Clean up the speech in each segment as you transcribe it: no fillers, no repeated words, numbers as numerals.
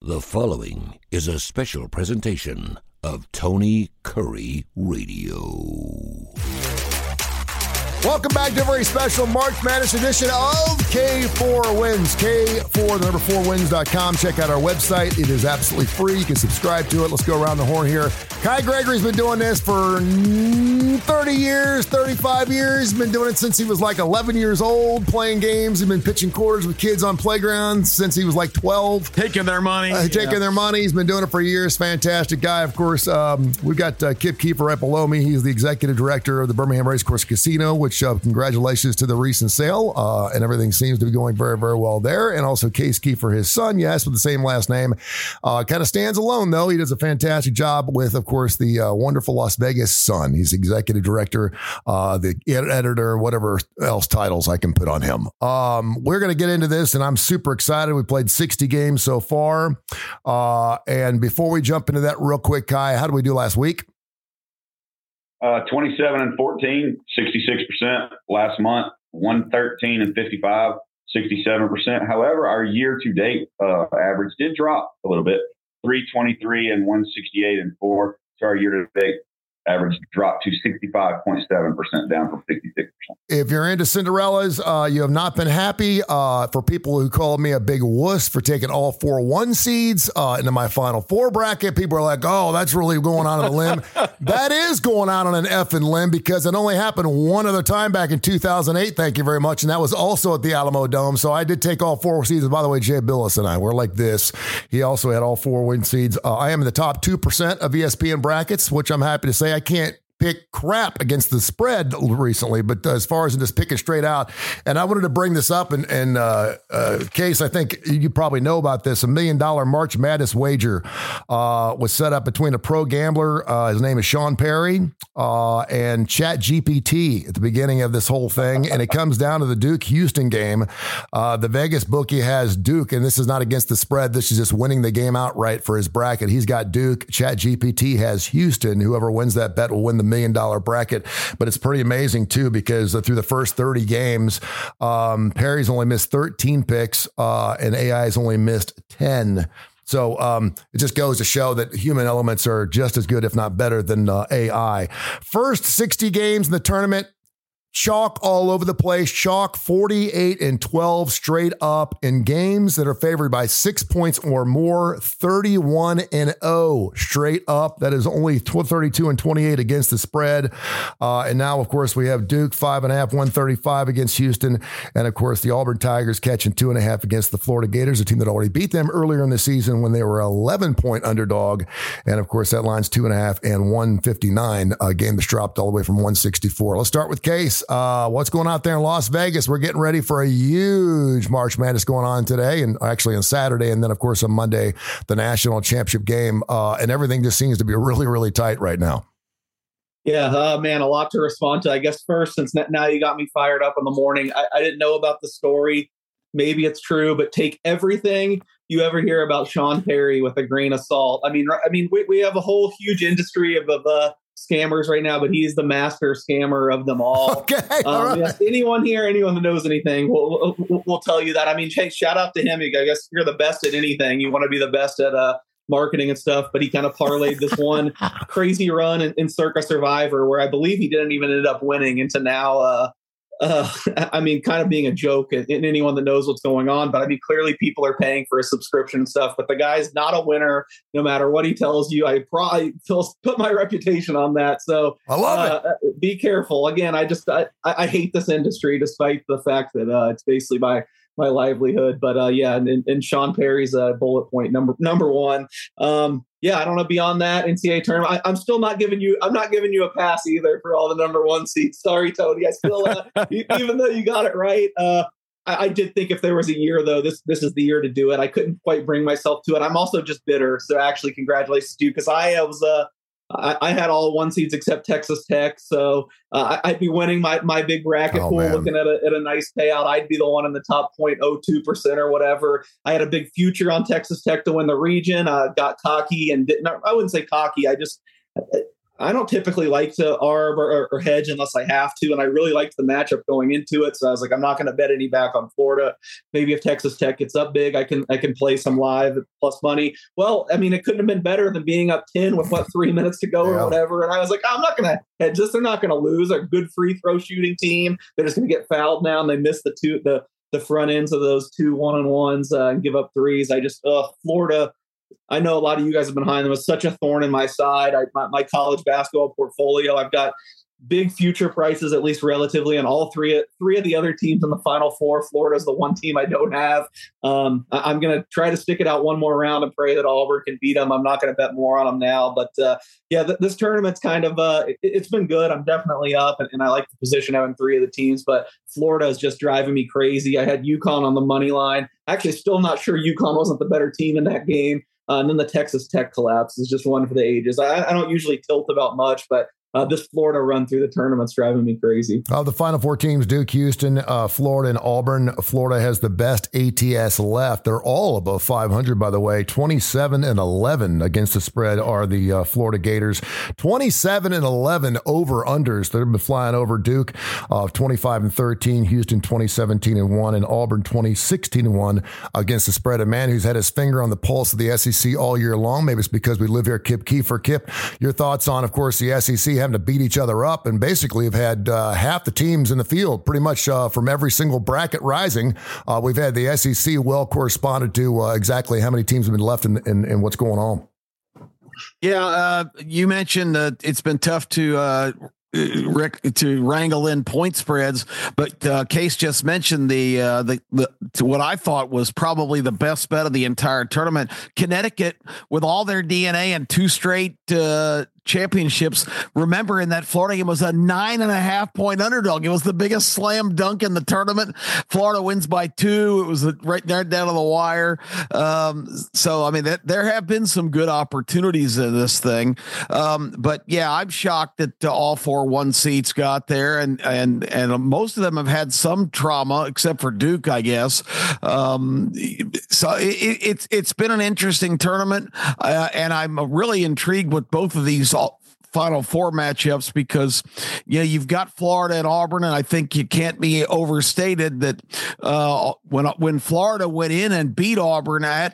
The following is a special presentation of Tony Curry Radio. Welcome back to a very special March Madness edition of K4 Wins. K4, the number 4wins.com. Check out our website. It is absolutely free. You can subscribe to it. Let's go around the horn here. Kai Gregory's been doing this for 30 years, 35 years. He's been doing it since he was like 11 years old, playing games. He's been pitching quarters with kids on playgrounds since he was like 12. Taking their money. Their money. He's been doing it for years. Fantastic guy. Of course, we've got Kip Keefer right below me. He's the executive director of the Birmingham Racecourse Casino, which congratulations to the recent sale. And everything seems to be going very, very well there. And also Case Keefer, his son, yes, with the same last name. Kind of stands alone, though. He does a fantastic job with, of course, the wonderful Las Vegas Sun. He's executive director, the editor, whatever else titles I can put on him. We're going to get into this, and I'm super excited. We played 60 games so far. And before we jump into that real quick, Kai, how did we do last week? 27 and 14, 66%. Last month, 113 and 55, 67%. However, our year-to-date average did drop a little bit, 323 and 168 and 4. So our year-to-date average dropped to 65.7%, down from 66%. If you're into Cinderellas, you have not been happy. For people who called me a big wuss for taking all 4 1 seeds into my Final Four bracket, people are like, oh, that's really going out on a limb. That is going out on an effing limb because it only happened one other time back in 2008. Thank you very much. And that was also at the Alamo Dome. So I did take all 4 seeds. By the way, Jay Billis and I were like this. He also had all 4 win seeds. I am in the top 2% of ESPN brackets, which I'm happy to say. I can't pick crap against the spread recently, but as far as just picking straight out, and I wanted to bring this up in case I think you probably know about this, $1 million March Madness wager was set up between a pro gambler, his name is Sean Perry, and ChatGPT at the beginning of this whole thing, and it comes down to the Duke-Houston game. The Vegas bookie has Duke, and this is not against the spread, this is just winning the game outright for his bracket. He's got Duke, ChatGPT has Houston. Whoever wins that bet will win the $1 million bracket, but it's pretty amazing too because through the first 30 games, Perry's only missed 13 picks and AI's only missed 10. So it just goes to show that human elements are just as good, if not better, than AI. First 60 games in the tournament, chalk all over the place. Chalk 48 and 12 straight up in games that are favored by 6 points or more. 31 and 0 straight up. That is only 32 and 28 against the spread. And now, of course, we have Duke 5.5, 135 against Houston. And of course, the Auburn Tigers catching 2.5 against the Florida Gators, a team that already beat them earlier in the season when they were 11-point underdog. And of course, that line's 2.5 and 159. A game that's dropped all the way from 164. Let's start with Case. What's going on out there in Las Vegas? We're getting ready for a huge March Madness going on today and actually on Saturday. And then, of course, on Monday, the national championship game. And everything just seems to be really, really tight right now. Yeah, man, a lot to respond to. I guess first, since now you got me fired up in the morning, I didn't know about the story. Maybe it's true, but take everything you ever hear about Sean Perry with a grain of salt. I mean, we have a whole huge industry of scammers right now, but he's the master scammer of them all. Okay, all right. Yes, anyone that knows anything will tell you that. I mean, hey, shout out to him. I guess you're the best at anything. You want to be the best at marketing and stuff, but he kind of parlayed this one crazy run in Circa Survivor where I believe he didn't even end up winning into now kind of being a joke and anyone that knows what's going on. But I mean, clearly people are paying for a subscription and stuff, but the guy's not a winner no matter what he tells you. I probably put my reputation on that. So I love it. Be careful. Again, I hate this industry despite the fact that it's basically my livelihood. But and Sean Perry's bullet point number one. I don't know. Beyond that, NCAA tournament, I'm still not giving you. I'm not giving you a pass either for all the number 1 seeds. Sorry, Tony. I still, even though you got it right, I did think if there was a year though, this is the year to do it. I couldn't quite bring myself to it. I'm also just bitter. So actually, congratulations to you because I had all 1 seeds except Texas Tech, so I'd be winning my big bracket pool, looking at a nice payout. I'd be the one in the top 0.02% or whatever. I had a big future on Texas Tech to win the region. Got cocky and didn't. I wouldn't say cocky. I don't typically like to arb or hedge unless I have to, and I really liked the matchup going into it. So I was like, I'm not going to bet any back on Florida. Maybe if Texas Tech gets up big, I can play some live at plus money. Well, I mean, it couldn't have been better than being up 10 with 3 minutes to go or whatever. And I was like, I'm not going to hedge this. They're not going to lose. They're a good free throw shooting team. They're just going to get fouled now, and they missed the front ends of those 2 1-on-1s and give up threes. I just Florida. I know a lot of you guys have been behind them. It's such a thorn in my side. My college basketball portfolio, I've got big future prices, at least relatively, on all three of the other teams in the Final Four. Florida's the one team I don't have. I'm going to try to stick it out one more round and pray that Auburn can beat them. I'm not going to bet more on them now. But, this tournament's kind of it's been good. I'm definitely up, and I like the position having 3 of the teams. But Florida is just driving me crazy. I had UConn on the money line. Actually, still not sure UConn wasn't the better team in that game. And then the Texas Tech collapse is just one for the ages. I don't usually tilt about much, but this Florida run through the tournament's driving me crazy. The Final Four teams, Duke, Houston, Florida, and Auburn. Florida has the best ATS left. They're all above 500, by the way. 27-11 against the spread are the Florida Gators. 27-11 over-unders. They've been flying over Duke, 25-13, Houston 2017-1, and Auburn 2016-1 against the spread. A man who's had his finger on the pulse of the SEC all year long. Maybe it's because we live here. Kip Kiefer. Kip, your thoughts on, of course, the SEC having to beat each other up, and basically have had half the teams in the field pretty much from every single bracket rising. We've had the SEC well corresponded to exactly how many teams have been left in what's going on. Yeah, you mentioned that it's been tough to wrangle in point spreads, but Case just mentioned the what I thought was probably the best bet of the entire tournament. Connecticut, with all their DNA and 2 straight championships. Remember, in that Florida game, was a 9.5 point underdog. It was the biggest slam dunk in the tournament. Florida wins by 2. It was right there down to the wire. So I mean, there have been some good opportunities in this thing. But yeah, I'm shocked that all 4 1 seeds got there, and most of them have had some trauma, except for Duke, I guess. So it's been an interesting tournament, and I'm really intrigued with both of these Final Four matchups, because you've got Florida and Auburn, and I think you can't be overstated that when Florida went in and beat Auburn down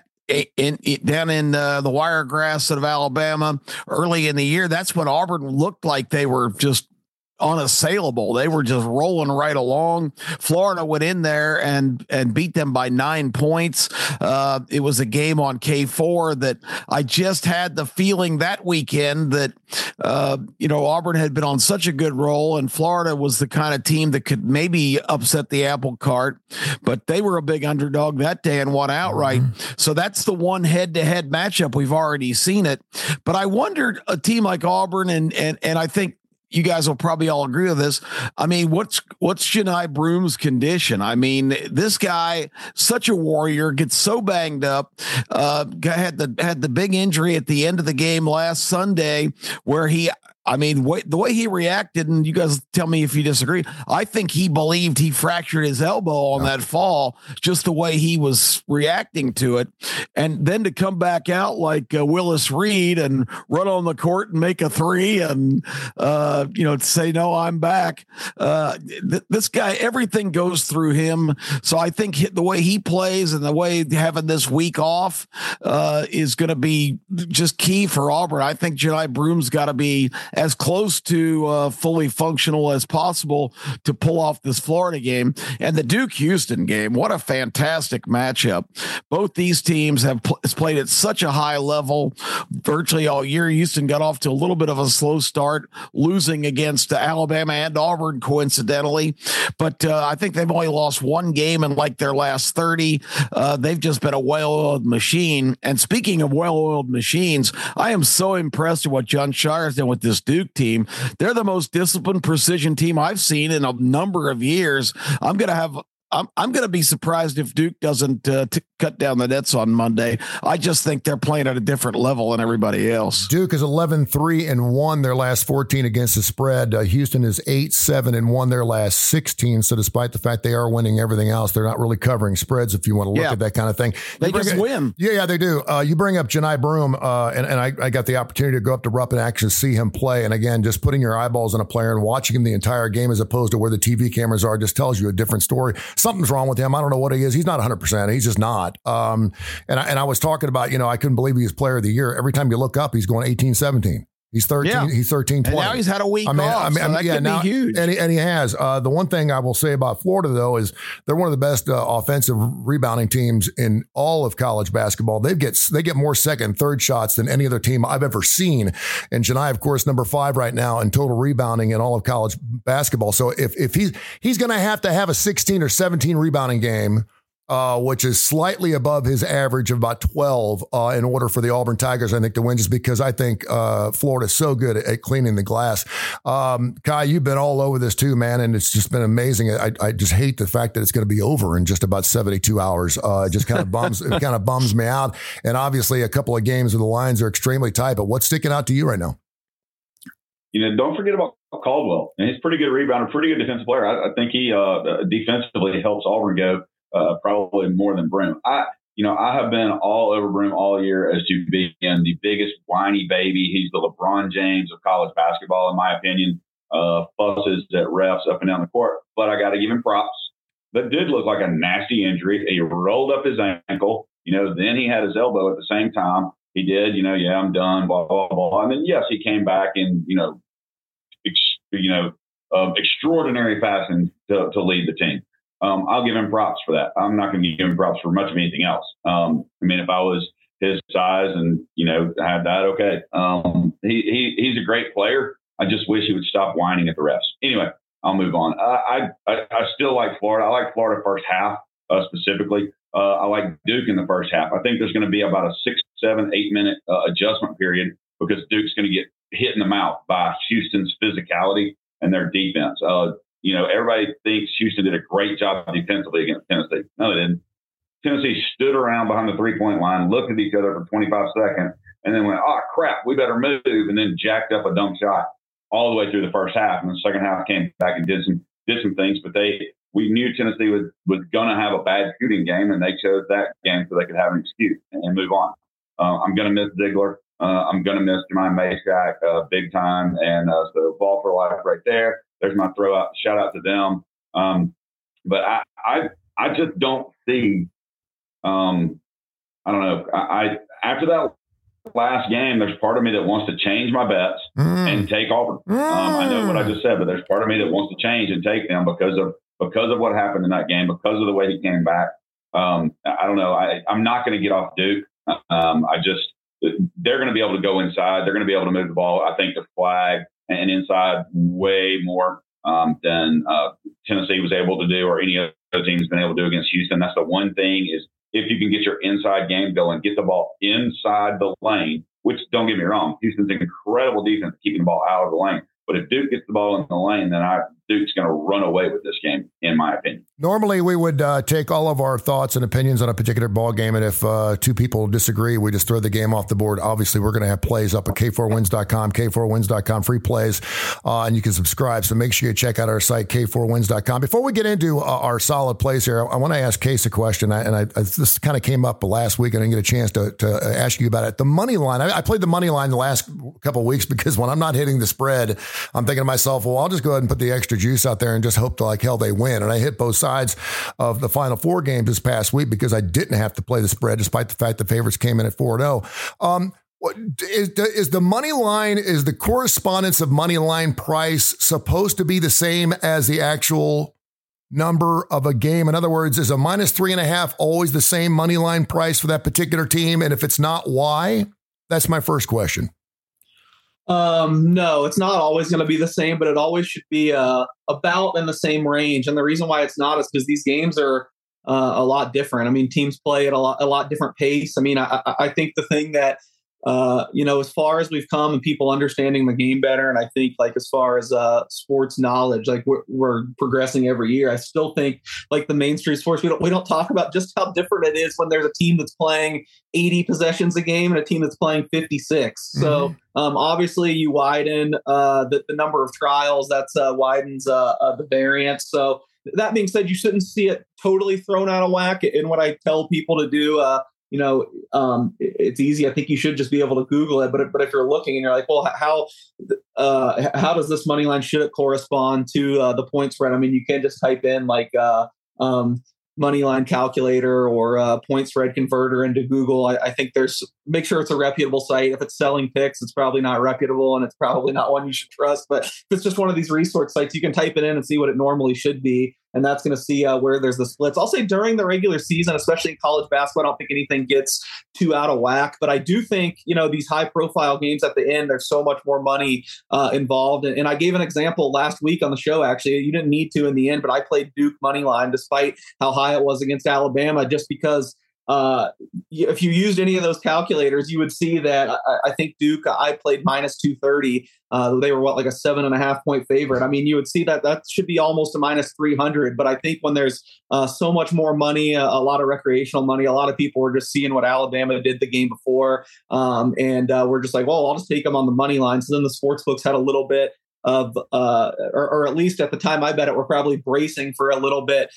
in the Wiregrass of Alabama early in the year, that's when Auburn looked like they were just unassailable. They were just rolling right along. Florida went in there and beat them by 9 points. It was a game on K4 that I just had the feeling that weekend that, Auburn had been on such a good roll, and Florida was the kind of team that could maybe upset the apple cart, but they were a big underdog that day and won outright. So that's the one head-to-head matchup. We've already seen it, but I wondered, a team like Auburn, and I think you guys will probably all agree with this. I mean, what's Johni Broome's condition? I mean, this guy, such a warrior, gets so banged up. Had the big injury at the end of the game last Sunday, where the way he reacted, and you guys tell me if you disagree, I think he believed he fractured his elbow on that fall, just the way he was reacting to it. And then to come back out like Willis Reed and run on the court and make a 3 and, to say, no, I'm back. This guy, everything goes through him. So I think the way he plays and the way having this week off is going to be just key for Auburn. I think Johni Broome's got to be as close to fully functional as possible to pull off this Florida game. And the Duke-Houston game, what a fantastic matchup. Both these teams have played at such a high level virtually all year. Houston got off to a little bit of a slow start, losing against Alabama and Auburn, coincidentally. But I think they've only lost 1 game in like their last 30. They've just been a well-oiled machine. And speaking of well-oiled machines, I am so impressed with what Jon Scheyer's done with this Duke team. They're the most disciplined precision team I've seen in a number of years. I'm going to be surprised if Duke doesn't cut down the nets on Monday. I just think they're playing at a different level than everybody else. Duke is 11-3-1 their last 14 against the spread. Houston is 8-7-1 their last 16. So despite the fact they are winning everything else, they're not really covering spreads if you want to look at that kind of thing. They just win. Yeah, they do. You bring up Johni Broome, and I got the opportunity to go up to Rupp and actually see him play. And again, just putting your eyeballs on a player and watching him the entire game as opposed to where the TV cameras are just tells you a different story. Something's wrong with him. I don't know what he is. He's not 100%. He's just not. And I was talking about, I couldn't believe he was player of the year. Every time you look up, he's going 18-17. He's 13. Yeah. He's 13-20. And now he's had a week off. That could be huge. And he has. The one thing I will say about Florida, though, is they're one of the best offensive rebounding teams in all of college basketball. They get more second and third shots than any other team I've ever seen. And Johni, of course, number 5 right now in total rebounding in all of college basketball. So if he's going to have a 16 or 17 rebounding game, which is slightly above his average of about 12 in order for the Auburn Tigers, I think, to win, just because I think Florida's so good at cleaning the glass. Kai, you've been all over this too, man, and it's just been amazing. I just hate the fact that it's going to be over in just about 72 hours. It just kind of bums me out. And obviously a couple of games where the lines are extremely tight, but what's sticking out to you right now? Don't forget about Caldwell. And he's a pretty good rebounder, pretty good defensive player. I think he defensively helps Auburn go. Probably more than Broome. I have been all over Broome all year as to being the biggest whiny baby. He's the LeBron James of college basketball, in my opinion. Fusses at refs up and down the court. But I got to give him props. That did look like a nasty injury. He rolled up his ankle. Then he had his elbow at the same time. He did. I'm done. Blah blah blah. And then yes, he came back in extraordinary fashion to lead the team. I'll give him props for that. I'm not going to give him props for much of anything else. If I was his size and, had that, okay. He's a great player. I just wish he would stop whining at the refs. Anyway, I'll move on. I still like Florida. I like Florida first half specifically. I like Duke in the first half. I think there's going to be about a 6, 7, 8 minute adjustment period because Duke's going to get hit in the mouth by Houston's physicality and their defense. Everybody thinks Houston did a great job defensively against Tennessee. No, they didn't. Tennessee stood around behind the 3-point line, looked at each other for 25 seconds, and then went, oh, crap, we better move, and then jacked up a dumb shot all the way through the first half. And the second half came back and did some things, but we knew Tennessee was going to have a bad shooting game, and they chose that game so they could have an excuse and move on. I'm going to miss Ziegler. I'm going to miss Jermaine Mashack big time, and so ball for life right there. There's my throw out, shout out to them. But I just don't see, I don't know. After that last game, there's part of me that wants to change my bets and take Auburn. I know what I just said, but there's part of me that wants to change and take them because of what happened in that game, because of the way he came back. I don't know. I'm not going to get off Duke. They're going to be able to go inside. They're going to be able to move the ball. I think the flag and inside way more than Tennessee was able to do, or any other team has been able to do against Houston. That's the one thing, is if you can get your inside game going, get the ball inside the lane, which, don't get me wrong, Houston's an incredible defense keeping the ball out of the lane. But if Duke gets the ball in the lane, then Duke's going to run away with this game, in my opinion. Normally, we would take all of our thoughts and opinions on a particular ball game, and if two people disagree, we just throw the game off the board. Obviously, we're going to have plays up at K4Wins.com, K4Wins.com, free plays, and you can subscribe. So make sure you check out our site, K4Wins.com. Before we get into our solid plays here, I want to ask Case a question, and this kind of came up last week, and I didn't get a chance to ask you about it. The money line, I played the money line the last couple of weeks because when I'm not hitting the spread, I'm thinking to myself, well, I'll just go ahead and put the extra juice out there and just hope to like hell they win. And I hit both sides of the Final Four games this past week because I didn't have to play the spread, despite the fact the favorites came in at 4-0. Is the money line, is the correspondence of money line price supposed to be the same as the actual number of a game? In other words, is a -3.5 always the same money line price for that particular team? And if it's not, why? That's my first question. No, it's not always going to be the same, but it always should be about in the same range. And the reason why it's not is because these games are a lot different. I mean, teams play at a lot different pace. I mean, I think the thing that as far as we've come and people understanding the game better, and I think like as far as sports knowledge, like we're progressing every year. I still think like the mainstream sports, we don't talk about just how different it is when there's a team that's playing 80 possessions a game and a team that's playing 56. Mm-hmm. So obviously you widen the number of trials. That's widens the variance. So that being said, you shouldn't see it totally thrown out of whack. And what I tell people to do, it's easy. I think you should just be able to Google it. But if you're looking and you're like, well, how does this money line, should it correspond to the point spread? I mean, you can just type in like money line calculator or point spread converter into Google. I think make sure it's a reputable site. If it's selling picks, it's probably not reputable and it's probably not one you should trust. But if it's just one of these resource sites, you can type it in and see what it normally should be. And that's going to see where there's the splits. I'll say during the regular season, especially in college basketball, I don't think anything gets too out of whack. But I do think, these high profile games at the end, there's so much more money involved. And I gave an example last week on the show, actually. You didn't need to in the end, but I played Duke money line despite how high it was against Alabama, just because if you used any of those calculators, you would see that I think Duke, I played minus 230. They were like a 7.5 point favorite. I mean, you would see that should be almost a minus 300. But I think when there's so much more money, a lot of recreational money, a lot of people were just seeing what Alabama did the game before. And we're just like, well, I'll just take them on the money line. So then the sports books had a little bit of, or at least at the time I bet it, we're probably bracing for a little bit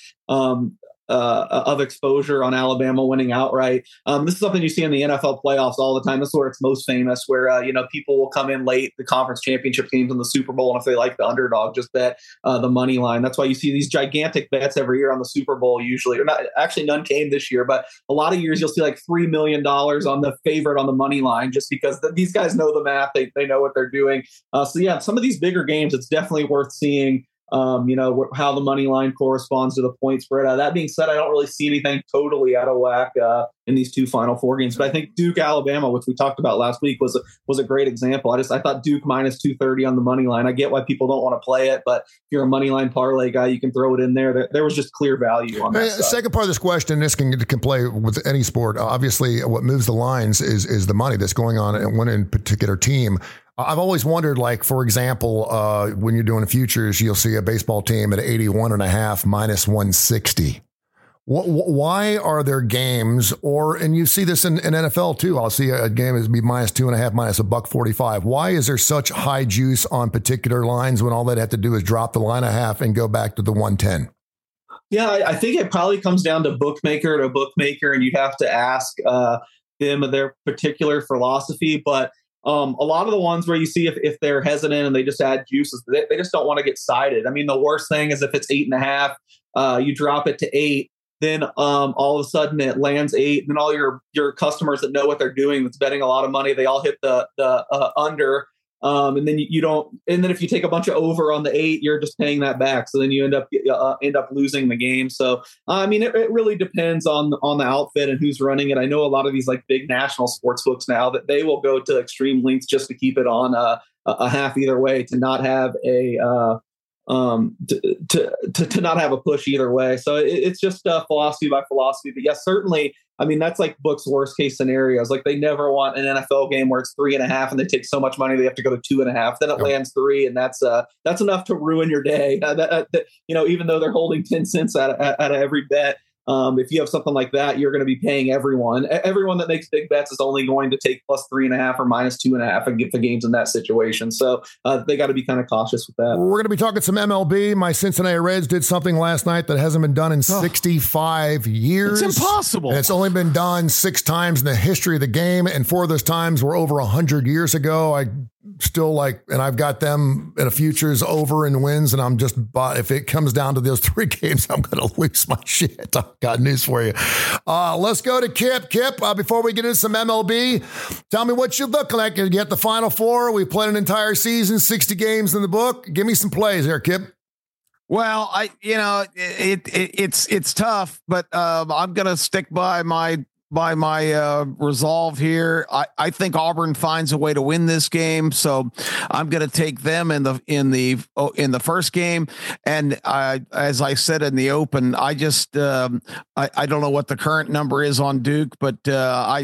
of exposure on Alabama winning outright. This is something you see in the NFL playoffs all the time. This is where it's most famous, where people will come in late, the conference championship games in the Super Bowl, and if they like the underdog, just bet the money line. That's why you see these gigantic bets every year on the Super Bowl. Usually, or not, actually, none came this year, but a lot of years you'll see like $3 million on the favorite on the money line, just because these guys know the math. They know what they're doing. So yeah, some of these bigger games, it's definitely worth seeing. How the money line corresponds to the point spread. That being said, I don't really see anything totally out of whack in these two Final Four games. But I think Duke, Alabama, which we talked about last week, was a great example. I thought Duke minus 230 on the money line. I get why people don't want to play it, but if you're a money line parlay guy, you can throw it in there. There was just clear value on that. Second part of this question, this can play with any sport. Obviously, what moves the lines is the money that's going on at one particular team. I've always wondered, like, for example, when you're doing futures, you'll see a baseball team at 81.5 minus 160. Why are there games, and you see this in NFL too? I'll see a game is be minus 2.5, minus $1.45. Why is there such high juice on particular lines when all they'd have to do is drop the line a half and go back to the 110? Yeah, I think it probably comes down to bookmaker to bookmaker, and you have to ask them their particular philosophy. But a lot of the ones where you see if they're hesitant and they just add juices, they just don't want to get sided. I mean, the worst thing is if it's 8.5, you drop it to 8, then all of a sudden it lands 8, and then all your customers that know what they're doing, that's betting a lot of money, they all hit the under. And then you don't. And then if you take a bunch of over on the 8, you're just paying that back. So then you end up losing the game. So I mean, it really depends on the outfit and who's running it. I know a lot of these like big national sports books now that they will go to extreme lengths just to keep it on a half either way, to not have to not have a push either way. So it's just philosophy by philosophy. But yes, certainly. I mean, that's like books' worst case scenarios. Like they never want an NFL game where it's 3.5 and they take so much money they have to go to 2.5. Then it lands 3, and that's enough to ruin your day. Even though they're holding 10 cents out of every bet. If you have something like that, you're going to be paying everyone. Everyone that makes big bets is only going to take plus 3.5 or minus 2.5 and get the games in that situation. So they got to be kind of cautious with that. We're going to be talking some MLB. My Cincinnati Reds did something last night that hasn't been done in 65 years. It's impossible. And it's only been done 6 times in the history of the game. And 4 of those times were over 100 years ago. And I've got them in a futures over in wins, and I'm just, if it comes down to those 3 games, I'm going to lose my shit. I've got news for you. Let's go to Kip. Kip, before we get into some MLB, tell me what you look like. You get the Final Four. We played an entire season, 60 games in the book. Give me some plays there, Kip. Well, it's tough, but I'm going to stick by my by my resolve here. I think Auburn finds a way to win this game, so I'm going to take them in the first game. And as I said in the open, I just I don't know what the current number is on Duke, but I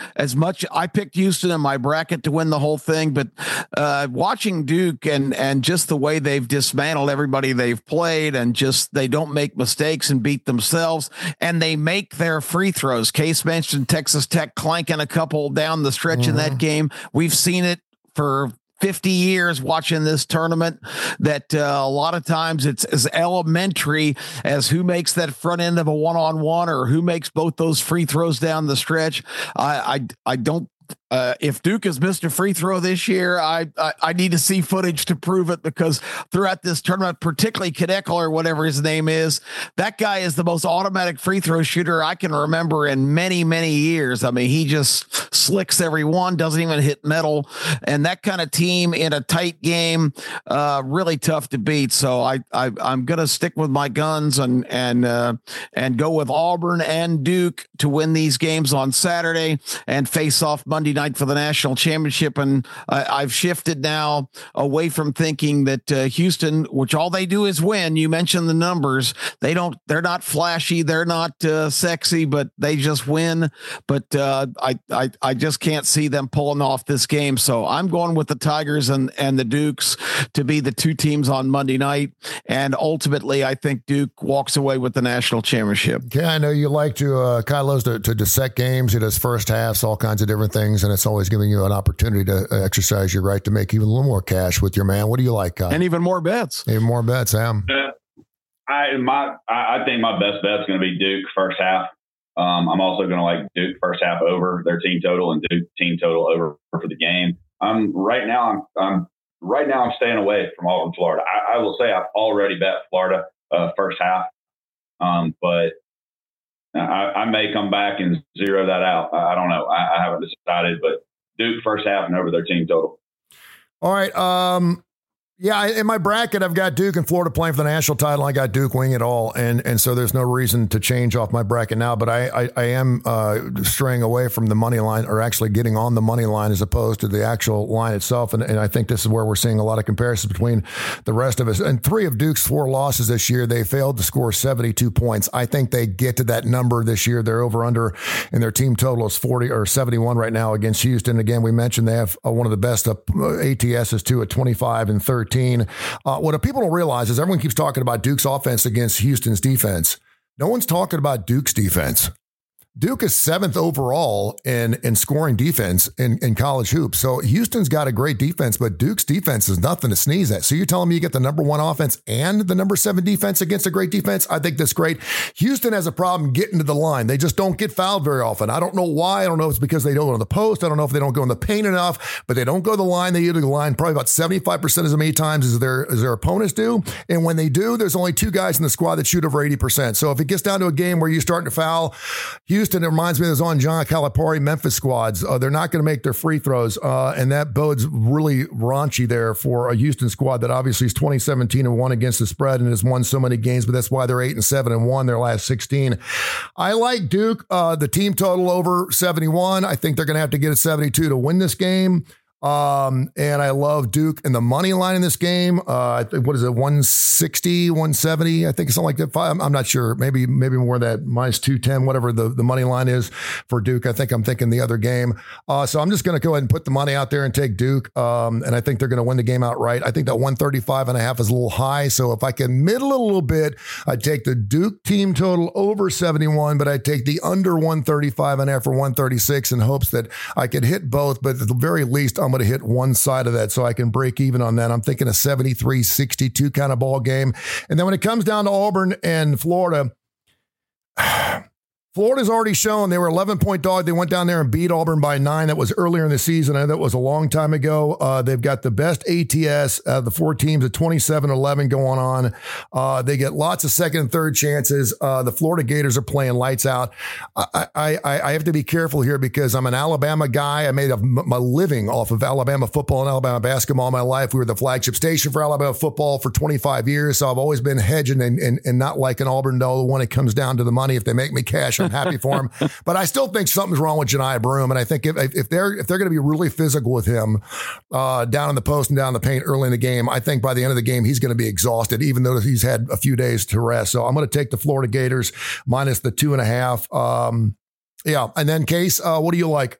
picked Houston in my bracket to win the whole thing. But watching Duke and just the way they've dismantled everybody they've played, and just they don't make mistakes and beat themselves, and they make their free throws. Case mentioned Texas Tech clanking a couple down the stretch in that game. We've seen it for 50 years watching this tournament, that a lot of times it's as elementary as who makes that front end of a one-on-one or who makes both those free throws down the stretch. I don't. If Duke has missed a free throw this year, I need to see footage to prove it, because throughout this tournament, particularly Kneckel or whatever his name is, that guy is the most automatic free throw shooter I can remember in many, many years. I mean, he just slicks every one, doesn't even hit metal, and that kind of team in a tight game, really tough to beat. So I'm going to stick with my guns and go with Auburn and Duke to win these games on Saturday and face off Monday night for the national championship. And I've shifted now away from thinking that Houston, which all they do is win. You mentioned the numbers. They're not flashy. They're not sexy, but they just win. But I just can't see them pulling off this game. So I'm going with the Tigers and the Dukes to be the two teams on Monday night. And ultimately, I think Duke walks away with the national championship. Yeah, I know you like to, Kyle loves to dissect games. He does first halves, all kinds of different things. And it's always giving you an opportunity to exercise your right to make even a little more cash with your man. What do you like, Kyle? And even more bets. Even more bets, Sam. I think my best bet's going to be Duke first half. I'm also going to like Duke first half over their team total and Duke team total over for the game. Right now I'm staying away from Auburn, Florida. I will say I've already bet Florida first half, but I may come back and zero that out. I don't know. I haven't decided, but Duke first half and over their team total. All right. Yeah, in my bracket, I've got Duke and Florida playing for the national title. I got Duke winning it all, and so there's no reason to change off my bracket now. But I am straying away from the money line, or actually getting on the money line as opposed to the actual line itself. And I think this is where we're seeing a lot of comparisons between the rest of us. And 3 of Duke's 4 losses this year, they failed to score 72 points. I think they get to that number this year. They're over under, and their team total is 40 or 71 right now against Houston. Again, we mentioned they have one of the best ATSs too at 25 and 13. What people don't realize is everyone keeps talking about Duke's offense against Houston's defense. No one's talking about Duke's defense. Duke is 7th overall in scoring defense in college hoops. So Houston's got a great defense, but Duke's defense is nothing to sneeze at. So you're telling me you get the number 1 offense and the number 7 defense against a great defense? I think that's great. Houston has a problem getting to the line. They just don't get fouled very often. I don't know why. I don't know if it's because they don't go to the post. I don't know if they don't go in the paint enough, but they don't go to the line. They get to the line probably about 75% as many times as their opponents do. And when they do, there's only 2 guys in the squad that shoot over 80%. So if it gets down to a game where you're starting to foul Houston, it reminds me of those on John Calipari Memphis squads. They're not going to make their free throws, and that bodes really raunchy there for a Houston squad that obviously is 20-17-1 against the spread and has won so many games, but that's why they're 8-7-1 their last 16. I like Duke, the team total over 71. I think they're going to have to get a 72 to win this game. And I love Duke and the money line in this game. What is it? 160, 170? I think something like that. I'm not sure. Maybe more that minus 210, whatever the money line is for Duke. I'm thinking the other game. So I'm just going to go ahead and put the money out there and take Duke. And I think they're going to win the game outright. I think that 135.5 is a little high. So if I can middle a little bit, I'd take the Duke team total over 71, but I'd take the under 135.5 for 136 in hopes that I could hit both. But at the very least, I'm going to hit one side of that so I can break even on that. I'm thinking a 73-62 kind of ball game. And then when it comes down to Auburn and Florida, Florida's already shown they were 11-point dog. They went down there and beat Auburn by 9. That was earlier in the season. I know that was a long time ago. They've got the best ATS of the 4 teams at 27-11 going on. They get lots of second and third chances. The Florida Gators are playing lights out. I have to be careful here because I'm an Alabama guy. I made my living off of Alabama football and Alabama basketball all my life. We were the flagship station for Alabama football for 25 years. So I've always been hedging and not liking Auburn, though, when it comes down to the money. If they make me cash I'm happy for him. But I still think something's wrong with Johni Broome. And I think if they're going to be really physical with him down in the post and down the paint early in the game, I think by the end of the game, he's going to be exhausted, even though he's had a few days to rest. So I'm going to take the Florida Gators minus the 2.5. Yeah. And then Case, what do you like?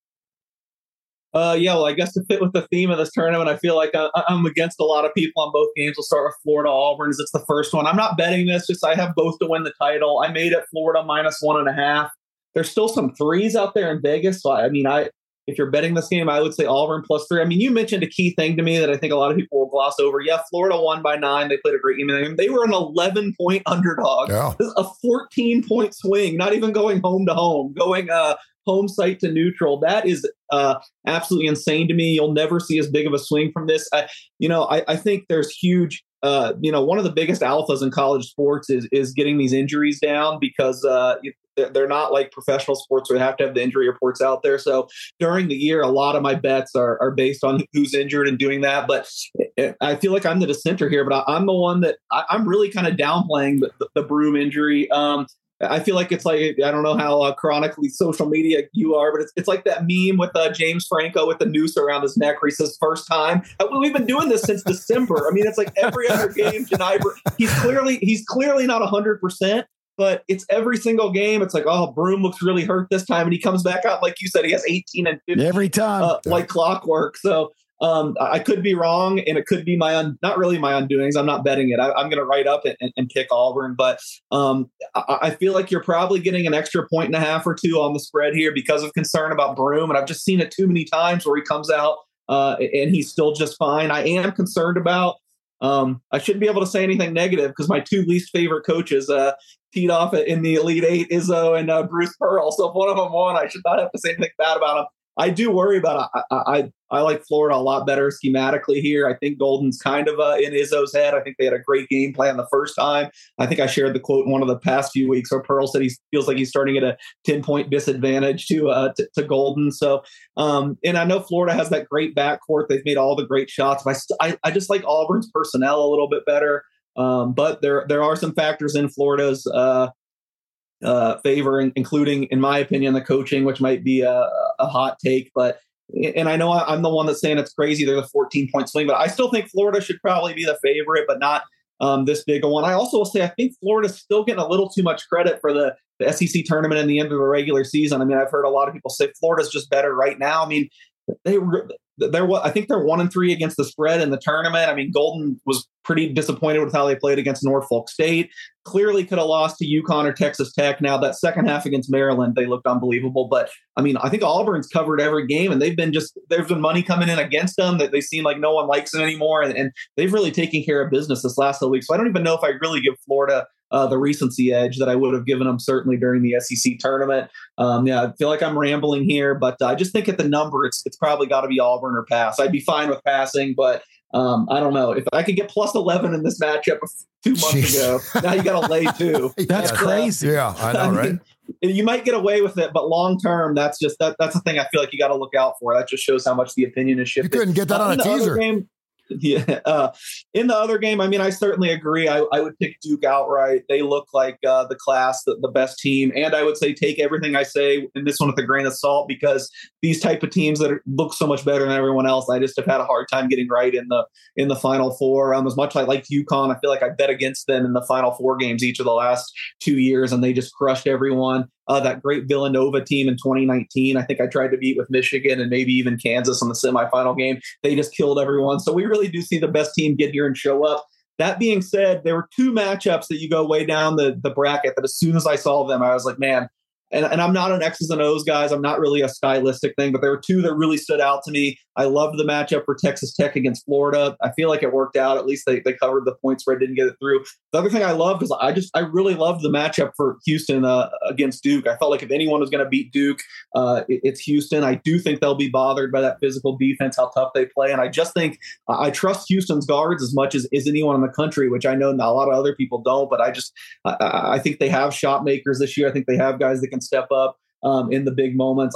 Well, I guess to fit with the theme of this tournament, I feel like I'm against a lot of people on both games. We'll start with Florida Auburn, as it's the first one. I'm not betting this, just I have both to win the title. I made it Florida minus 1.5. There's still some threes out there in Vegas. So, if you're betting this game, I would say Auburn plus 3. I mean, you mentioned a key thing to me that I think a lot of people will gloss over. Yeah, Florida won by 9. They played a great game. They were an 11-point underdog. Yeah. This is a 14-point swing, not even going home to home, going home site to neutral. That is absolutely insane to me. You'll never see as big of a swing from this. I think there's huge, one of the biggest alphas in college sports is getting these injuries down, because they're not like professional sports where they have to have the injury reports out there. So during the year, a lot of my bets are based on who's injured and doing that. But I feel like I'm the dissenter here, but I'm the one that I'm really kind of downplaying the Broome injury. I feel like it's like, I don't know how chronically social media you are, but it's like that meme with James Franco with the noose around his neck where he says first time. We've been doing this since December. I mean, it's like every other game, Johni Broome, he's clearly not 100%, but it's every single game. It's like, oh, Broome looks really hurt this time. And he comes back out, like you said, he has 18 and 15 every time, like clockwork. So I could be wrong, and it could be not really my undoings. I'm not betting it. I'm going to write up and pick Auburn, but I feel like you're probably getting an extra 1.5 or 2 on the spread here because of concern about Broome. And I've just seen it too many times where he comes out and he's still just fine. I am concerned about, I shouldn't be able to say anything negative because my 2 least favorite coaches teed off in the Elite Eight, Izzo and Bruce Pearl. So if one of them won, I should not have to say anything bad about them. I do worry about it. I like Florida a lot better schematically here. I think Golden's kind of in Izzo's head. I think they had a great game plan the first time. I think I shared the quote in one of the past few weeks where Pearl said he feels like he's starting at a 10-point disadvantage to Golden. So, and I know Florida has that great backcourt. They've made all the great shots. But I just like Auburn's personnel a little bit better. But there are some factors in Florida's favor, including, in my opinion, the coaching, which might be a hot take. But and I know I'm the one that's saying it's crazy they're the 14-point swing, but I still think Florida should probably be the favorite, but not this big a one. I also will say I think Florida's still getting a little too much credit for the SEC tournament and the end of the regular season. I mean, I've heard a lot of people say Florida's just better right now. I mean, I think they're 1-3 against the spread in the tournament. I mean, Golden was pretty disappointed with how they played against Norfolk State. Clearly could have lost to UConn or Texas Tech. Now that second half against Maryland, they looked unbelievable. But I mean, I think Auburn's covered every game, and there's been money coming in against them that they seem like no one likes it anymore. And they've really taken care of business this last week. So I don't even know if I really give Florida the recency edge that I would have given them certainly during the SEC tournament. I feel like I'm rambling here, but I just think at the number, it's probably got to be Auburn or pass. I'd be fine with passing, but I don't know. If I could get plus 11 in this matchup 2 months ago, now you got to lay 2. That's crazy. Yeah, I know, right? You might get away with it, but long term, that's the thing I feel like you got to look out for. That just shows how much the opinion is shifted. You couldn't get that on a teaser. Yeah. In the other game, I mean, I certainly agree. I would pick Duke outright. They look like the class, the best team. And I would say take everything I say in this one with a grain of salt, because these type of teams that look so much better than everyone else, I just have had a hard time getting right in the Final Four. As much as I liked UConn, I feel like I bet against them in the Final Four games each of the last 2 years, and they just crushed everyone. That great Villanova team in 2019, I think I tried to beat with Michigan and maybe even Kansas in the semifinal game. They just killed everyone. So we really do see the best team get here and show up. That being said, there were 2 matchups that you go way down the bracket that as soon as I saw them, I was like, man, and I'm not an X's and O's guys. I'm not really a stylistic thing, but there were 2 that really stood out to me. I loved the matchup for Texas Tech against Florida. I feel like it worked out. At least they covered the point spread, didn't get it through. The other thing I loved is I really loved the matchup for Houston against Duke. I felt like if anyone was going to beat Duke, it's Houston. I do think they'll be bothered by that physical defense, how tough they play. And I just think I trust Houston's guards as much as anyone in the country, which I know a lot of other people don't. But I think they have shot makers this year. I think they have guys that can step up in the big moments.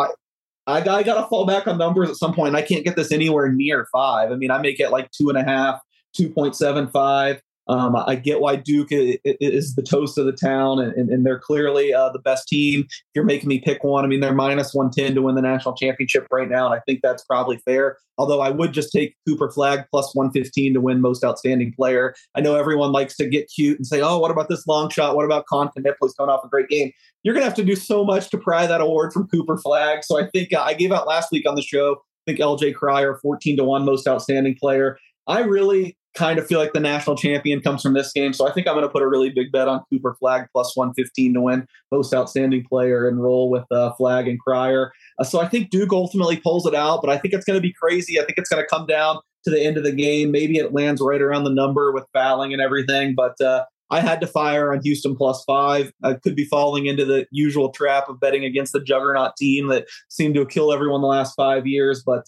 I got to fall back on numbers at some point. I can't get this anywhere near 5. I mean, I make it like 2.5, 2.75. I get why Duke is the toast of the town, and they're clearly the best team. If you're making me pick one, I mean, they're minus 110 to win the national championship right now, and I think that's probably fair. Although I would just take Cooper Flagg plus 115 to win most outstanding player. I know everyone likes to get cute and say, oh, what about this long shot? What about Conte Nipples coming off a great game? You're going to have to do so much to pry that award from Cooper Flagg. So I think I gave out last week on the show, I think LJ Cryer, 14 to 1 most outstanding player. I really kind of feel like the national champion comes from this game. So I think I'm going to put a really big bet on Cooper Flagg plus 115 to win most outstanding player and roll with Flagg and Cryer. So I think Duke ultimately pulls it out, but I think it's going to be crazy. I think it's going to come down to the end of the game. Maybe it lands right around the number with fouling and everything, but I had to fire on Houston plus 5. I could be falling into the usual trap of betting against the juggernaut team that seemed to kill everyone the last 5 years, but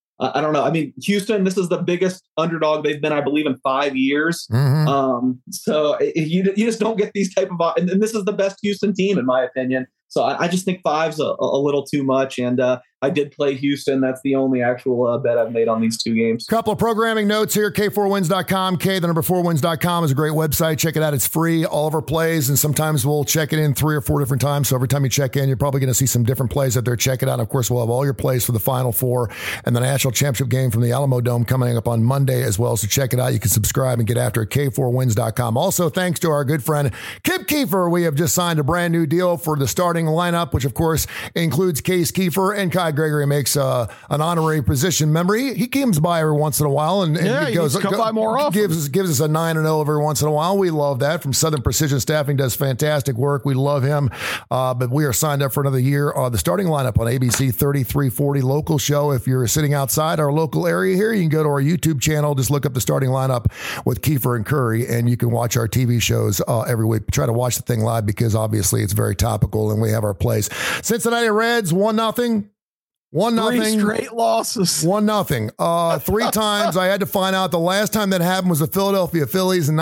I don't know. I mean, Houston, this is the biggest underdog they've been, I believe, in 5 years. Mm-hmm. So you just don't get these type of, and this is the best Houston team, in my opinion. So I just think 5's a little too much. And I did play Houston. That's the only actual bet I've made on these 2 games. Couple of programming notes here. K4wins.com. K4wins.com is a great website. Check it out. It's free. All of our plays. And sometimes we'll check it in 3 or 4 different times. So every time you check in, you're probably going to see some different plays out there. Check it out. And of course, we'll have all your plays for the Final Four and the national championship game from the Alamo Dome coming up on Monday as well. So check it out. You can subscribe and get after it. K4wins.com. Also, thanks to our good friend Kip Keefer, we have just signed a brand new deal for the starting lineup, which of course includes Case Keefer, and Kai Gregory makes an honorary position member. He comes by every once in a while and he goes come by more often. Gives us a 9-0 every once in a while. We love that. From Southern Precision Staffing, does fantastic work. We love him. But we are signed up for another year. The starting lineup on ABC 3340 local show. If you're sitting outside our local area here, you can go to our YouTube channel. Just look up the starting lineup with Keefer and Curry, and you can watch our TV shows every week. Try to watch the thing live because obviously it's very topical, and we have our plays. Cincinnati Reds 1-0. 1-0. 3 straight losses. 1-0. 3 times. I had to find out the last time that happened was the Philadelphia Phillies in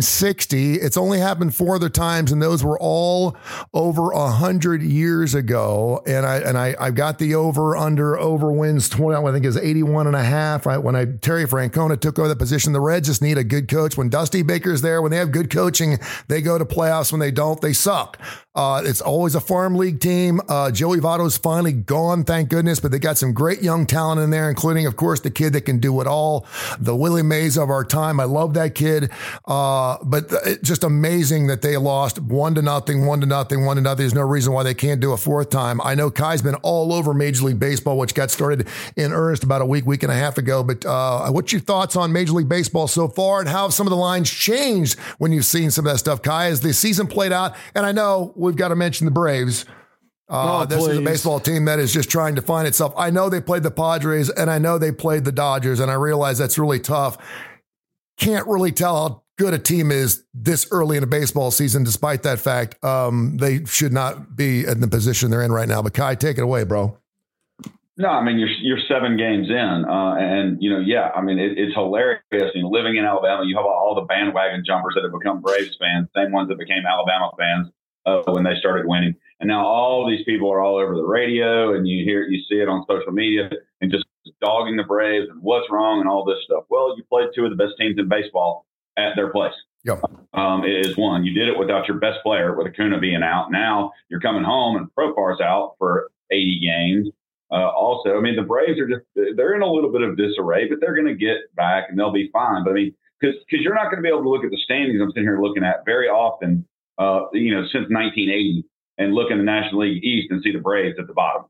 1960. It's only happened 4 other times, and those were all over 100 years ago. And I got the over wins 20. I think it was 81.5. Right when Terry Francona took over the position. The Reds just need a good coach. When Dusty Baker's there, when they have good coaching, they go to playoffs. When they don't, they suck. It's always a farm league team. Joey Votto's finally gone, thank goodness. But they got some great young talent in there, including, of course, the kid that can do it all, the Willie Mays of our time. I love that kid. But just amazing that they lost 1-0, 1-0. There's no reason why they can't do a 4th time. I know Kai's been all over Major League Baseball, which got started in earnest about a week and a half ago. But what's your thoughts on Major League Baseball so far, and how have some of the lines changed when you've seen some of that stuff, Kai, as the season played out? And I know we've got to mention the Braves. This is a baseball team that is just trying to find itself. I know they played the Padres, and I know they played the Dodgers, and I realize that's really tough. Can't really tell how good a team is this early in a baseball season. Despite that fact, they should not be in the position they're in right now. But Kai, take it away, bro. No, I mean, you're 7 games in, and I mean, it's hilarious. Living in Alabama, you have all the bandwagon jumpers that have become Braves fans, same ones that became Alabama fans when they started winning. And now all these people are all over the radio, and you see it on social media, and just dogging the Braves and what's wrong and all this stuff. Well, you played 2 of the best teams in baseball at their place. Yep. It is one. You did it without your best player, with Acuna being out. Now you're coming home and Profar's out for 80 games. Also, I mean, the Braves they're in a little bit of disarray, but they're going to get back and they'll be fine. But I mean, because you're not going to be able to look at the standings I'm sitting here looking at very often, since 1980. And look in the National League East and see the Braves at the bottom.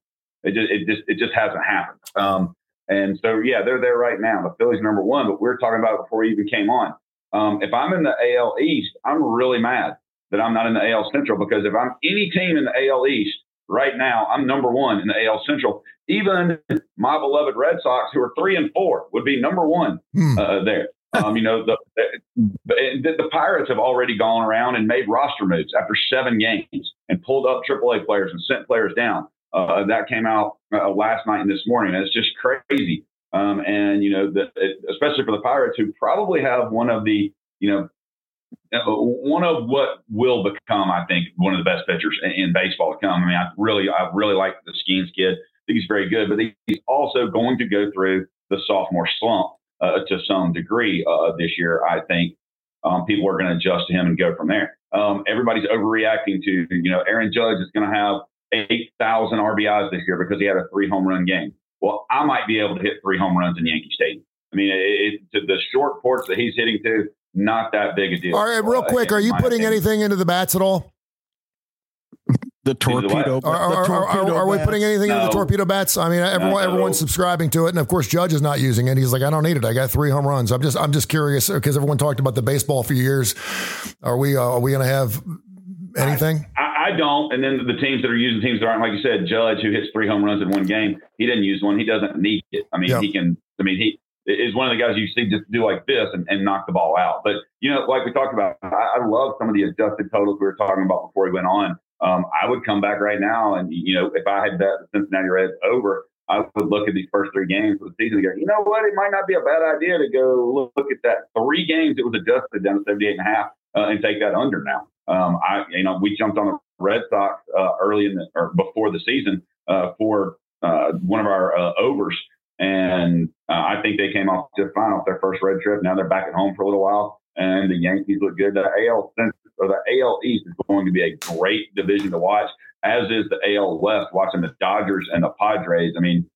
It just hasn't happened. And so, yeah, they're there right now. The Phillies number 1, but we were talking about it before you even came on. If I'm in the AL East, I'm really mad that I'm not in the AL Central, because if I'm any team in the AL East right now, I'm number 1 in the AL Central. Even my beloved Red Sox, who are 3-4, would be number 1 there. The Pirates have already gone around and made roster moves after 7 games and pulled up AAA players and sent players down. That came out last night and this morning. And it's just crazy. Especially for the Pirates, who probably have one of what will become, I think, one of the best pitchers in baseball to come. I mean, I really like the Skeens kid. I think he's very good, but he's also going to go through the sophomore slump to some degree this year, I think. people are going to adjust to him and go from there. Everybody's overreacting to, Aaron Judge is going to have 8,000 RBIs this year because he had a 3 home run game. Well, I might be able to hit 3 home runs in Yankee Stadium. I mean, the short porch that he's hitting to, not that big a deal. All right, real quick, are you putting anything into the bats at all? The torpedo. Are we putting anything into the torpedo bats? I mean, everyone's subscribing to it, and of course, Judge is not using it. He's like, I don't need it. I got 3 home runs. I'm just curious because everyone talked about the baseball for years. Are we going to have anything? I don't. And then the teams that are using teams that aren't, like you said, Judge, who hits 3 home runs in one game, he didn't use one. He doesn't need it. I mean, he is one of the guys you see just do like this and knock the ball out. But, like we talked about, I love some of the adjusted totals we were talking about before he went on. I would come back right now and, if I had bet the Cincinnati Reds over, I would look at these first 3 games of the season and go, you know what? It might not be a bad idea to go look at that 3 games that was adjusted down to 78.5 and take that under now. We jumped on the Red Sox early before the season for one of our overs. And I think they came off just fine off their first road trip. Now they're back at home for a little while, and the Yankees look good. The AL East is going to be a great division to watch, as is the AL West. Watching the Dodgers and the Padres. I mean,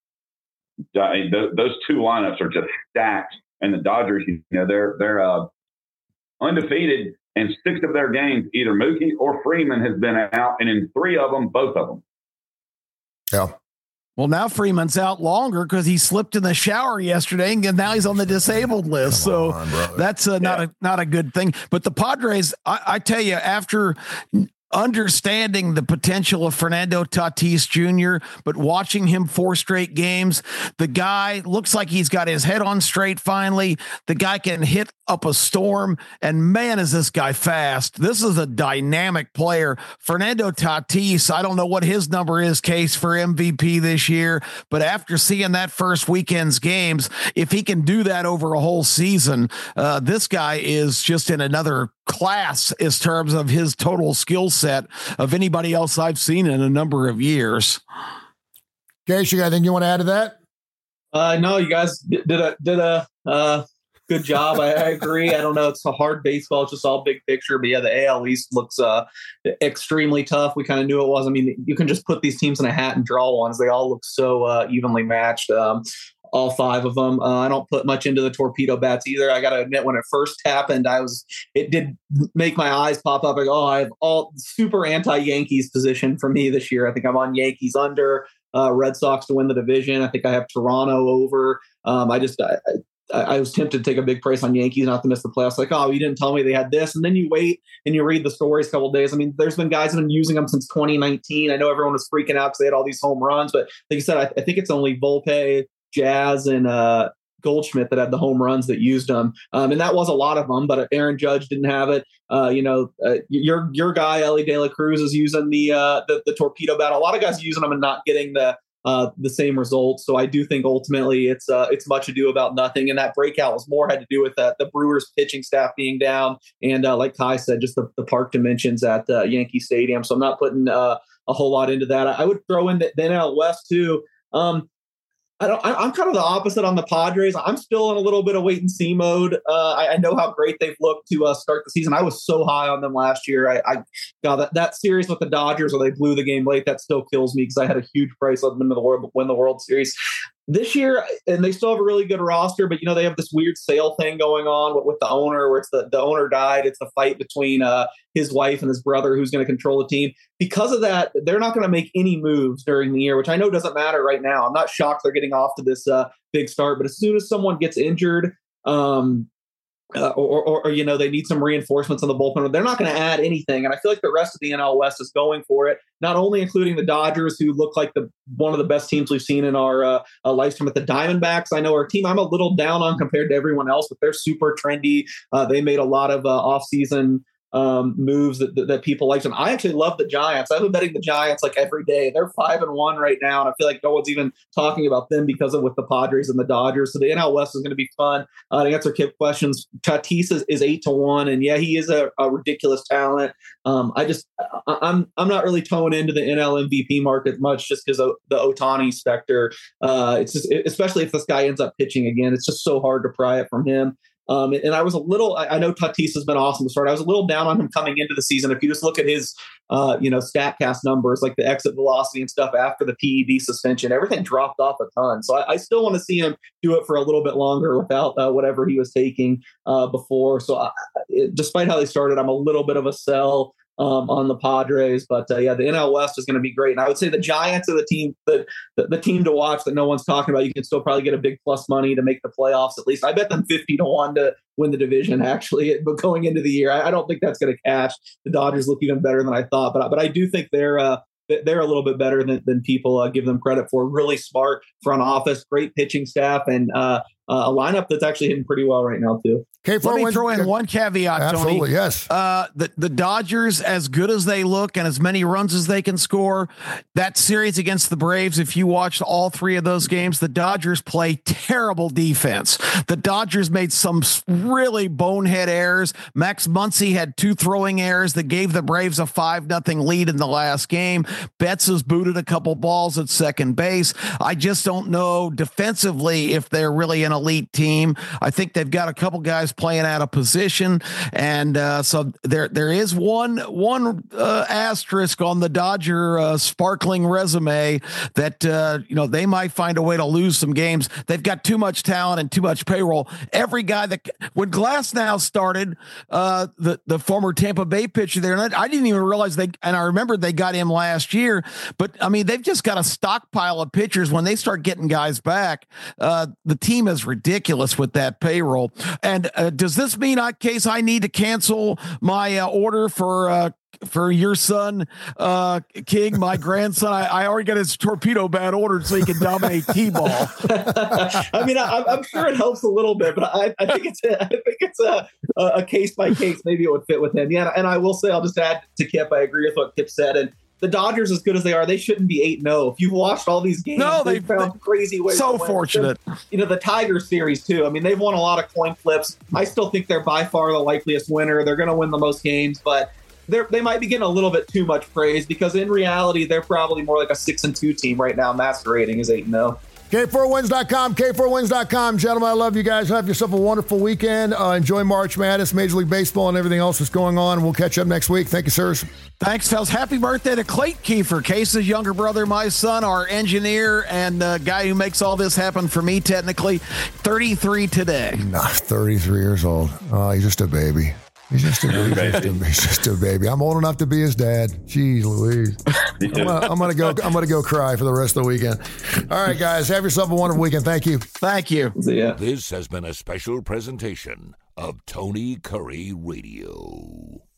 those 2 lineups are just stacked. And the Dodgers, they're undefeated, and 6 of their games, either Mookie or Freeman has been out, and in 3 of them, both of them. Yeah. Well, now Freeman's out longer because he slipped in the shower yesterday, and now he's on the disabled list. That's not a good thing. But the Padres, I tell you, after understanding the potential of Fernando Tatis Jr., but watching him 4 straight games, the guy looks like he's got his head on straight finally. The guy can hit up a storm, and man, is this guy fast. This is a dynamic player. Fernando Tatis, I don't know what his number is, Case, for MVP this year, but after seeing that first weekend's games, if he can do that over a whole season, this guy is just in another class in terms of his total skill set of anybody else I've seen in a number of years. Case, you got anything you want to add to that? No, you guys did a good job. I agree. I don't know. It's a hard baseball. It's just all big picture. But yeah, the AL East looks extremely tough. We kind of knew it was. I mean, you can just put these teams in a hat and draw ones. They all look so evenly matched. All 5 of them. I don't put much into the torpedo bats either. I got to admit, when it first happened, it did make my eyes pop up. Like, I have all super anti-Yankees position for me this year. I think I'm on Yankees under, Red Sox to win the division. I think I have Toronto over. I was tempted to take a big price on Yankees not to miss the playoffs. Like, you didn't tell me they had this. And then you wait and you read the stories a couple of days. I mean, there's been guys that have been using them since 2019. I know everyone was freaking out because they had all these home runs, but like you said, I think it's only Volpe, Jazz, and Goldschmidt that had the home runs that used them. And that was a lot of them, but Aaron Judge didn't have it. Your guy, Ellie De La Cruz, is using the torpedo bat. A lot of guys are using them and not getting the same results. So I do think ultimately it's much ado about nothing. And that breakout had to do with the Brewers pitching staff being down. And like Kai said, just the park dimensions at Yankee Stadium. So I'm not putting a whole lot into that. I would throw in the NL West too. I'm kind of the opposite on the Padres. I'm still in a little bit of wait and see mode. I know how great they've looked to start the season. I was so high on them last year. I got that series with the Dodgers where they blew the game late. That still kills me because I had a huge price on them to win the World Series this year, and they still have a really good roster, but they have this weird sale thing going on with the owner, where it's the owner died. It's the fight between his wife and his brother who's going to control the team. Because of that, they're not going to make any moves during the year, which I know doesn't matter right now. I'm not shocked they're getting off to this big start, but as soon as someone gets injured, or they need some reinforcements on the bullpen, they're not going to add anything. And I feel like the rest of the NL West is going for it, not only including the Dodgers, who look like one of the best teams we've seen in our lifetime. At the Diamondbacks, I know our team I'm a little down on compared to everyone else, but they're super trendy. They made a lot of offseason moves that people liked. And I actually love the Giants. I've been betting the Giants like every day. They're 5-1 right now, and I feel like no one's even talking about them because of with the Padres and the Dodgers. So the NL West is going to be fun. To answer Kip questions, Tatis is 8-1, and yeah, he is a ridiculous talent. I'm not really towing into the NL MVP market much just because of the Ohtani specter. It's just, especially if this guy ends up pitching again, it's just so hard to pry it from him. And I was a little, I know Tatis has been awesome to start. I was a little down on him coming into the season. If you just look at his, StatCast numbers, like the exit velocity and stuff after the PED suspension, everything dropped off a ton. So I still want to see him do it for a little bit longer without whatever he was taking before. So despite how they started, I'm a little bit of a sell on the Padres, but the NL West is going to be great. And I would say the Giants are the team, the team to watch that no one's talking about. You can still probably get a big plus money to make the playoffs. At least I bet them 50-1 to win the division. Actually, but going into the year, I don't think that's going to cash. The Dodgers look even better than I thought, but I do think they're a little bit better than people give them credit for. Really smart front office, great pitching staff, and a lineup that's actually hitting pretty well right now too. Let me throw in one caveat, Absolutely, Tony. Yes. The Dodgers, as good as they look and as many runs as they can score, that series against the Braves, if you watched all three of those games, the Dodgers play terrible defense. The Dodgers made some really bonehead errors. Max Muncy had 2 throwing errors that gave the Braves a 5-0 lead in the last game. Betts has booted a couple balls at second base. I just don't know defensively if they're really an elite team. I think they've got a couple guys playing out of position, and so there is one asterisk on the Dodger sparkling resume that they might find a way to lose some games. They've got too much talent and too much payroll. Every guy that when Glasnow started, the former Tampa Bay pitcher there, and I didn't even realize and I remember they got him last year, but I mean they've just got a stockpile of pitchers. When they start getting guys back, the team is ridiculous with that payroll. And does this mean, Case, I need to cancel my order for your son, King, my grandson? I already got his torpedo bat ordered so he can dominate T-ball. I mean, I'm sure it helps a little bit, but I think it's a case by case. Maybe it would fit with him. Yeah, and I will say, I'll just add to Kip. I agree with what Kip said, and the Dodgers, as good as they are, they shouldn't be 8-0. If you've watched all these games, they've found crazy ways. So to win. fortunate. The Tigers series too. I mean, they've won a lot of coin flips. I still think they're by far the likeliest winner. They're going to win the most games, but they might be getting a little bit too much praise because in reality, they're probably more like a 6-2 team right now, masquerading as 8-0. K4Wins.com, K4Wins.com. Gentlemen, I love you guys. Have yourself a wonderful weekend. Enjoy March Madness, Major League Baseball, and everything else that's going on. We'll catch up next week. Thank you, sirs. Thanks, fellas. Happy birthday to Clayton Kiefer, Case's younger brother, my son, our engineer, and guy who makes all this happen for me, technically. 33 today. 33 years old. Oh, he's just a baby. He's just a baby. I'm old enough to be his dad. Jeez Louise. I'm gonna go cry for the rest of the weekend. All right, guys. Have yourself a wonderful weekend. Thank you. Thank you. Yeah. This has been a special presentation of Tony Curry Radio.